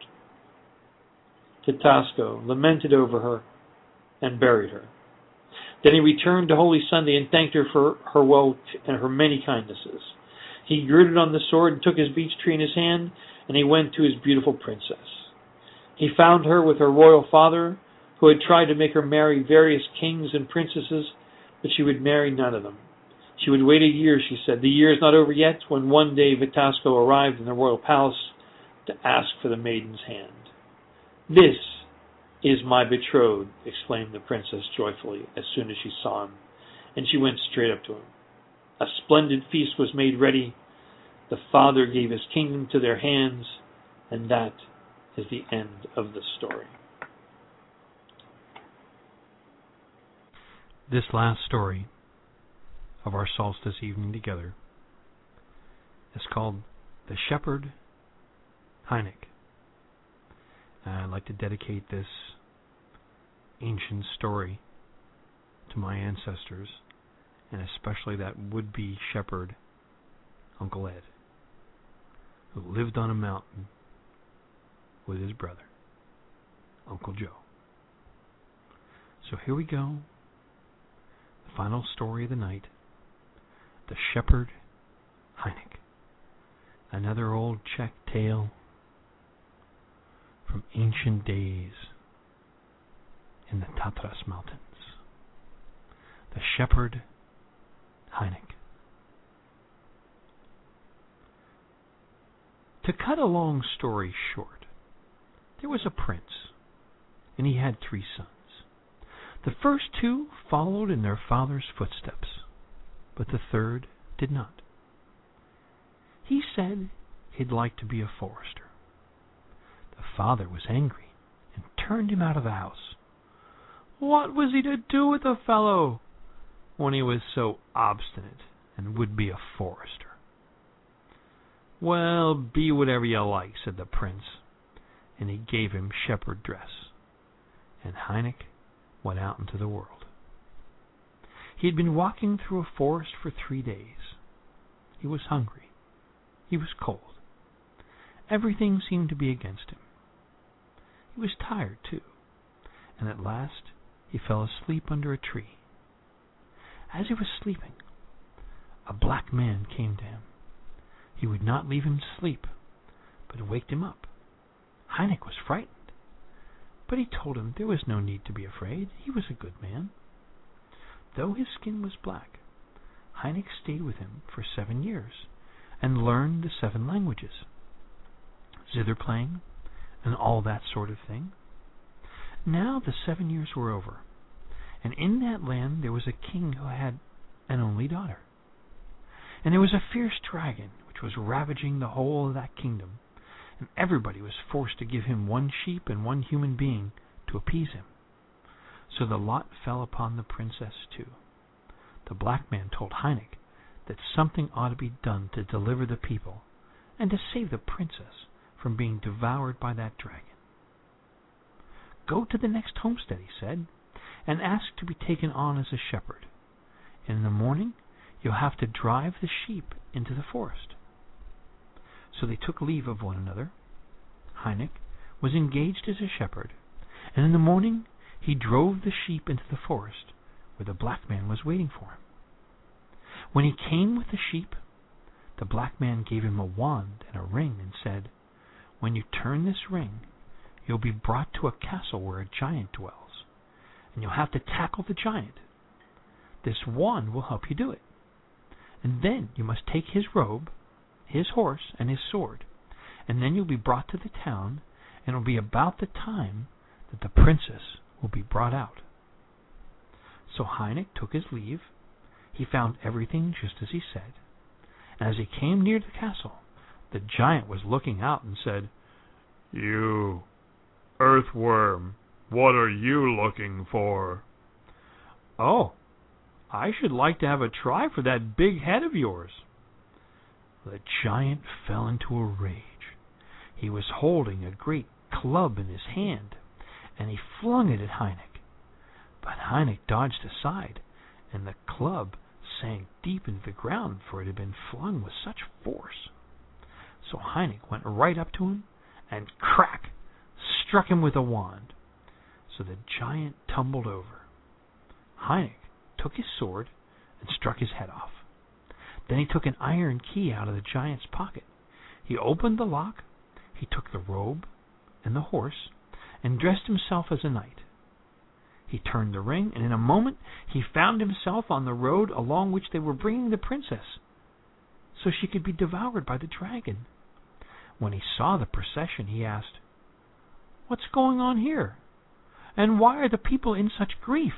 Vitasco lamented over her and buried her. Then he returned to Holy Sunday and thanked her for her wealth and her many kindnesses. He girded on the sword and took his beech tree in his hand, and he went to his beautiful princess. He found her with her royal father, who had tried to make her marry various kings and princesses, but she would marry none of them. She would wait a year, she said. The year is not over yet, when one day Vitasco arrived in the royal palace to ask for the maiden's hand. "This is my betrothed," exclaimed the princess joyfully as soon as she saw him, and she went straight up to him. A splendid feast was made ready. The father gave his kingdom to their hands, and that is the end of the story. This last story of our solstice evening together is called The Shepherd Hynek. I'd like to dedicate this ancient story to my ancestors, and especially that would-be shepherd, Uncle Ed, who lived on a mountain with his brother, Uncle Joe. So here we go. The final story of the night, The Shepherd Hynek. Another old Czech tale from ancient days in the Tatras Mountains. The Shepherd Hynek. To cut a long story short, there was a prince, and he had 3 sons. The first 2 followed in their father's footsteps, but the third did not. He said he'd like to be a forester. The father was angry and turned him out of the house. What was he to do with the fellow when he was so obstinate and would be a forester? "Well, be whatever you like," said the prince, and he gave him shepherd dress, and Hynek went out into the world. He had been walking through a forest for 3 days. He was hungry. He was cold. Everything seemed to be against him. He was tired, too, and at last he fell asleep under a tree. As he was sleeping, a black man came to him. He would not leave him sleep, but waked him up. Hynek was frightened, but he told him there was no need to be afraid. He was a good man. Though his skin was black, Hynek stayed with him for 7 years and learned the 7 languages, zither playing, and all that sort of thing. Now the 7 years were over, and in that land there was a king who had an only daughter. And there was a fierce dragon which was ravaging the whole of that kingdom, and everybody was forced to give him 1 sheep and 1 human being to appease him. So the lot fell upon the princess too. The black man told Hynek that something ought to be done to deliver the people and to save the princess from being devoured by that dragon. "Go to the next homestead," he said, "and ask to be taken on as a shepherd. And in the morning you'll have to drive the sheep into the forest." So they took leave of one another. Hynek was engaged as a shepherd, and in the morning he drove the sheep into the forest where the black man was waiting for him. When he came with the sheep, the black man gave him a wand and a ring and said, "When you turn this ring, you'll be brought to a castle where a giant dwells, and you'll have to tackle the giant. This wand will help you do it. And then you must take his robe, his horse, and his sword, and then you'll be brought to the town, and it'll be about the time that the princess will be brought out." So Hynek took his leave. He found everything just as he said, and as he came near the castle, the giant was looking out and said, "You earthworm, what are you looking for?" "Oh, I should like to have a try for that big head of yours." The giant fell into a rage. He was holding a great club in his hand, and he flung it at Hynek. But Hynek dodged aside and the club sank deep into the ground, for it had been flung with such force. So Hynek went right up to him, and crack, struck him with a wand. So the giant tumbled over. Hynek took his sword and struck his head off. Then he took an iron key out of the giant's pocket. He opened the lock, he took the robe and the horse, and dressed himself as a knight. He turned the ring, and in a moment he found himself on the road along which they were bringing the princess, so she could be devoured by the dragon. When he saw the procession, he asked, "What's going on here? And why are the people in such grief?"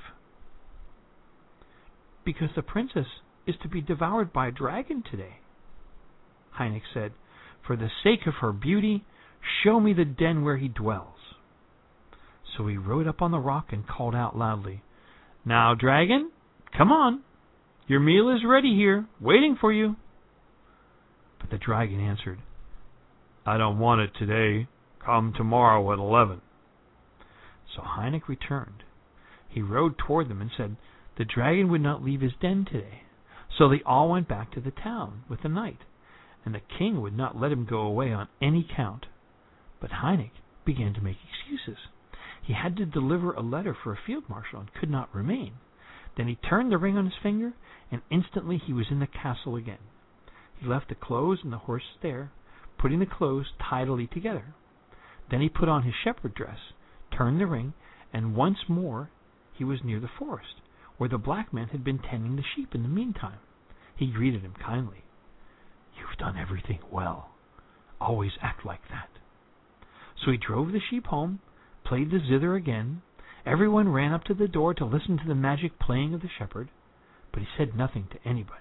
"Because the princess is to be devoured by a dragon today." Hynek said, "For the sake of her beauty, show me the den where he dwells." So he rode up on the rock and called out loudly, "Now, dragon, come on. Your meal is ready here, waiting for you." But the dragon answered, "I don't want it today. Come tomorrow at 11. So Hynek returned. He rode toward them and said, the dragon would not leave his den today. So they all went back to the town with the knight, and the king would not let him go away on any count. But Hynek began to make excuses. He had to deliver a letter for a field marshal and could not remain. Then he turned the ring on his finger, and instantly he was in the castle again. He left the clothes and the horse there, putting the clothes tidily together. Then he put on his shepherd dress, turned the ring, and once more he was near the forest, where the black man had been tending the sheep in the meantime. He greeted him kindly. "You've done everything well. Always act like that." So he drove the sheep home, played the zither again. Everyone ran up to the door to listen to the magic playing of the shepherd, but he said nothing to anybody.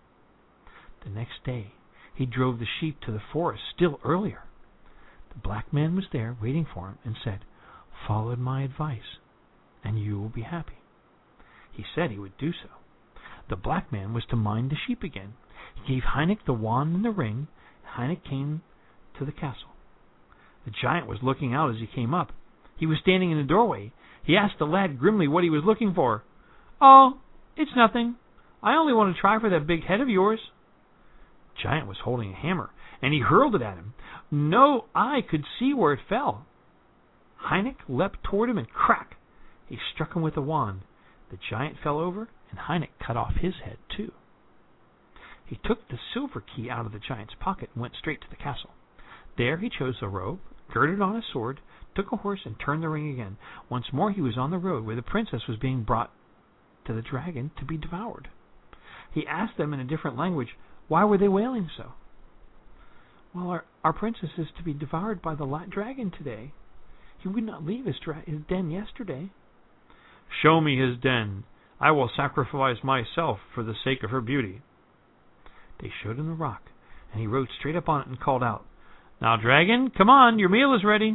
The next day he drove the sheep to the forest still earlier. The black man was there waiting for him and said, "Follow my advice, and you will be happy." He said he would do so. The black man was to mind the sheep again. He gave Hynek the wand and the ring, and Hynek came to the castle. The giant was looking out as he came up. He was standing in the doorway. He asked the lad grimly what he was looking for. "Oh, it's nothing. I only want to try for that big head of yours." The giant was holding a hammer, and he hurled it at him. No eye could see where it fell. Hynek leapt toward him, and crack! He struck him with the wand. The giant fell over, and Hynek cut off his head too. He took the silver key out of the giant's pocket and went straight to the castle. There he chose a robe, girded on a sword, took a horse, and turned the ring again. Once more he was on the road where the princess was being brought to the dragon to be devoured. He asked them in a different language, why were they wailing so? "Well, our princess is to be devoured by the dragon today. He would not leave his den yesterday." "Show me his den. I will sacrifice myself for the sake of her beauty." They showed him the rock, and he rode straight up on it and called out, "Now, dragon, come on, your meal is ready."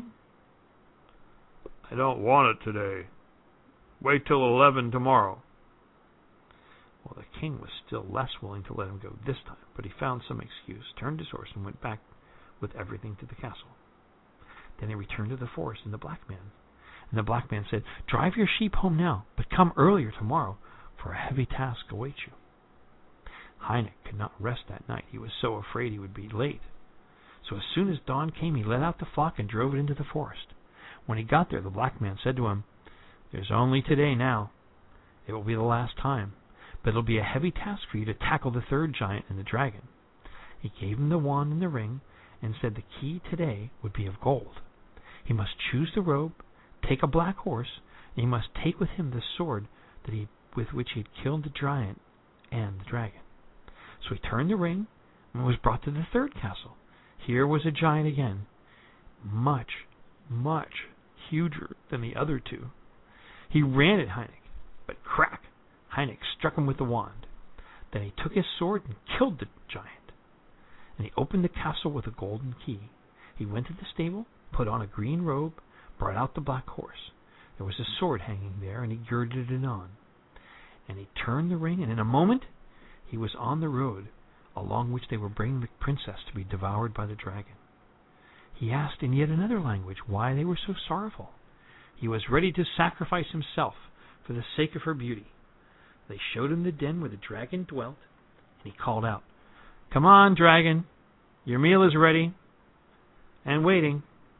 "I don't want it today. Wait till 11 tomorrow. Well, the king was still less willing to let him go this time, but he found some excuse, turned his horse, and went back with everything to the castle. Then he returned to the forest and the black man. And the black man said, "Drive your sheep home now, but come earlier tomorrow, for a heavy task awaits you." Hynek could not rest that night. He was so afraid he would be late. So as soon as dawn came, he led out the flock and drove it into the forest. When he got there, the black man said to him, "There's only today now. It will be the last time, but it will be a heavy task for you to tackle the third giant and the dragon." He gave him the wand and the ring, and said the key today would be of gold. He must choose the robe, take a black horse, and he must take with him the sword with which he had killed the giant and the dragon. So he turned the ring and was brought to the third castle. Here was a giant again, much, much huger than the other two. He ran at Hynek, but crack! Hynek struck him with the wand. Then he took his sword and killed the giant. And he opened the castle with a golden key. He went to the stable, put on a green robe, brought out the black horse. There was a sword hanging there, and he girded it on. And he turned the ring, and in a moment he was on the road along which they were bringing the princess to be devoured by the dragon. He asked in yet another language why they were so sorrowful. He was ready to sacrifice himself for the sake of her beauty. They showed him the den where the dragon dwelt, and he called out, "Come on, dragon, your meal is ready and waiting."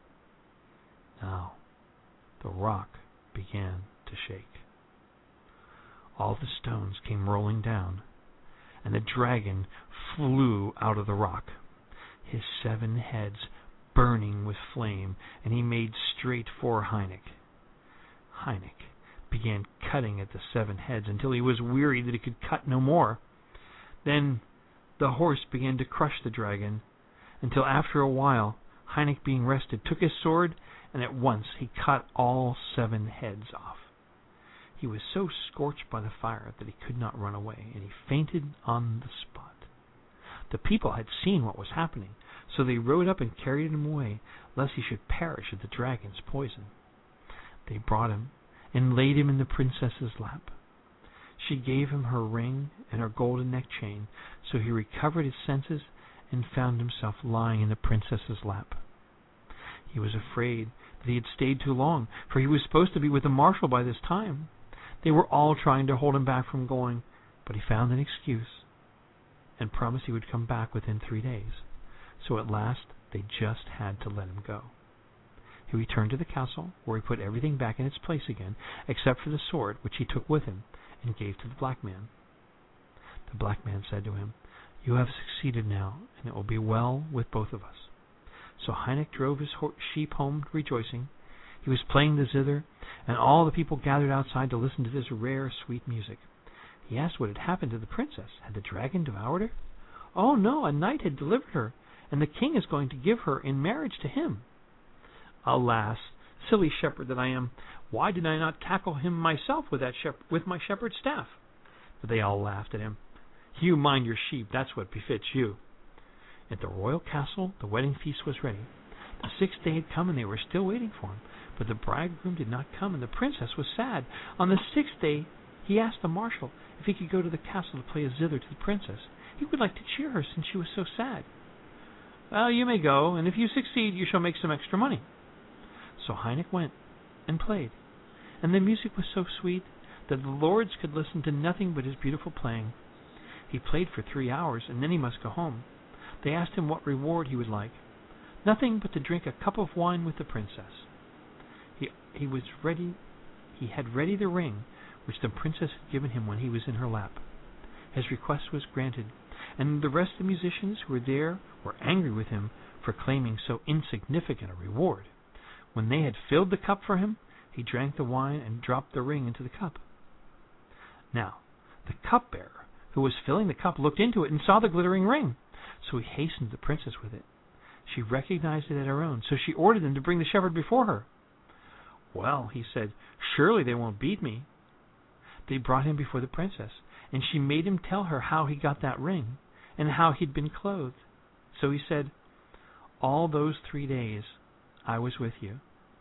Now the rock began to shake. All the stones came rolling down, and the dragon flew out of the rock, his 7 heads burning with flame, and he made straight for Hynek. Hynek began cutting at the 7 heads until he was weary that he could cut no more. Then the horse began to crush the dragon, until after a while, Hynek, being rested, took his sword, and at once he cut all 7 heads off. He was so scorched by the fire that he could not run away, and he fainted on the spot. The people had seen what was happening, so they rode up and carried him away, lest he should perish of the dragon's poison. They brought him and laid him in the princess's lap. She gave him her ring and her golden neck chain, so he recovered his senses and found himself lying in the princess's lap. He was afraid that he had stayed too long, for he was supposed to be with the marshal by this time. They were all trying to hold him back from going, but he found an excuse and promised he would come back within 3 days. So at last they just had to let him go. He returned to the castle, where he put everything back in its place again, except for the sword, which he took with him and gave to the black man. The black man said to him, "You have succeeded now, and it will be well with both of us." So Hynek drove his sheep home rejoicing. He was playing the zither, and all the people gathered outside to listen to this rare, sweet music. He asked what had happened to the princess. Had the dragon devoured her? "Oh, no, a knight had delivered her, and the king is going to give her in marriage to him." "Alas, silly shepherd that I am, why did I not tackle him myself with my shepherd's staff?" But they all laughed at him. "You mind your sheep, that's what befits you." At the royal castle, the wedding feast was ready. The 6th day had come, and they were still waiting for him. But the bridegroom did not come, and the princess was sad. On the 6th day, he asked the marshal if he could go to the castle to play a zither to the princess. He would like to cheer her since she was so sad. "Well, you may go, and if you succeed, you shall make some extra money." So Hynek went and played, and the music was so sweet that the lords could listen to nothing but his beautiful playing. He played for 3 hours, and then he must go home. They asked him what reward he would like. "Nothing but to drink a cup of wine with the princess." He was ready. He had ready the ring which the princess had given him when he was in her lap. His request was granted, and the rest of the musicians who were there were angry with him for claiming so insignificant a reward. When they had filled the cup for him, he drank the wine and dropped the ring into the cup. Now, the cupbearer, who was filling the cup, looked into it and saw the glittering ring, so he hastened to the princess with it. She recognized it as her own, so she ordered them to bring the shepherd before her. "Well," he said, "surely they won't beat me." They brought him before the princess, and she made him tell her how he got that ring, and how he'd been clothed. So he said, "All those 3 days I was with you."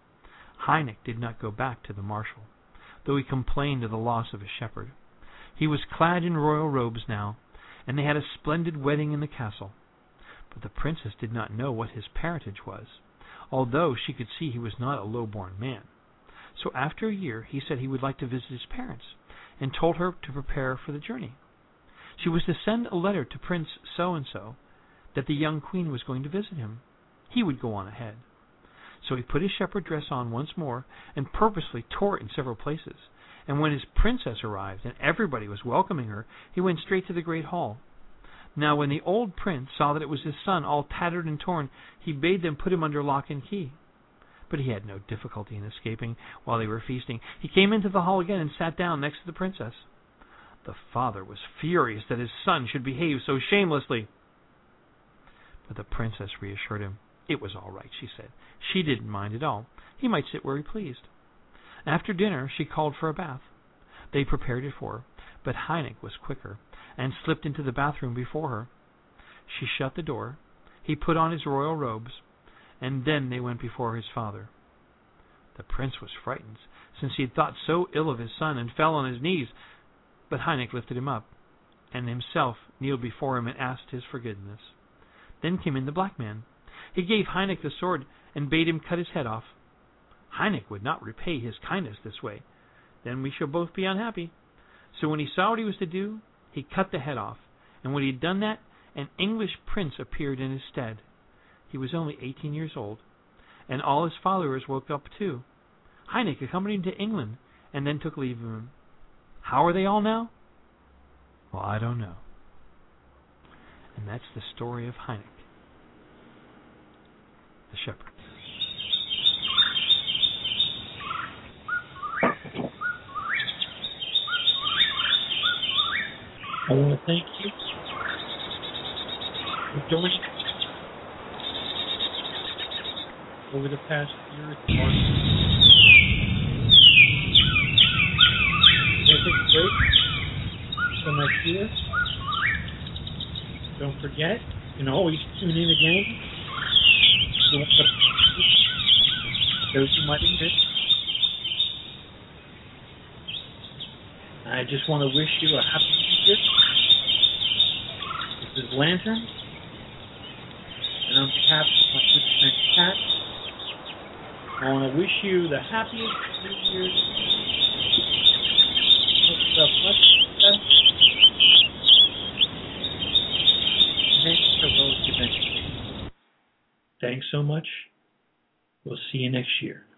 Hynek did not go back to the marshal, though he complained of the loss of his shepherd. He was clad in royal robes now, and they had a splendid wedding in the castle. But the princess did not know what his parentage was, although she could see he was not a low-born man. So after a year he said he would like to visit his parents, and told her to prepare for the journey. She was to send a letter to Prince So-and-so that the young queen was going to visit him. He would go on ahead. So he put his shepherd dress on once more, and purposely tore it in several places. And when his princess arrived, and everybody was welcoming her, he went straight to the great hall. Now when the old prince saw that it was his son, all tattered and torn, he bade them put him under lock and key. But he had no difficulty in escaping while they were feasting. He came into the hall again and sat down next to the princess. The father was furious that his son should behave so shamelessly. But the princess reassured him. It was all right, she said. She didn't mind at all. He might sit where he pleased. After dinner, she called for a bath. They prepared it for her, but Hynek was quicker and slipped into the bathroom before her. She shut the door. He put on his royal robes, and then they went before his father. The prince was frightened, since he had thought so ill of his son, and fell on his knees. But Hynek lifted him up, and himself kneeled before him and asked his forgiveness. Then came in the black man. He gave Hynek the sword and bade him cut his head off. Hynek would not repay his kindness this way. "Then we shall both be unhappy." So when he saw what he was to do, he cut the head off. And when he had done that, an English prince appeared in his stead. He was only 18 years old, and all his followers woke up too. Hynek accompanied him to England and then took leave of him. How are they all now? Well, I don't know. And that's the story of Hynek, the shepherd. I want to thank you for joining over the past year at the market. We'll take a break until next year. Don't forget, you can always tune in again. Those who might have missed. I just want to wish you a happy New Year. This is Lantern. And on behalf of my good friend Pat, I want to wish you the happiest New Year. Hope you have much success. Thanks so much. We'll see you next year.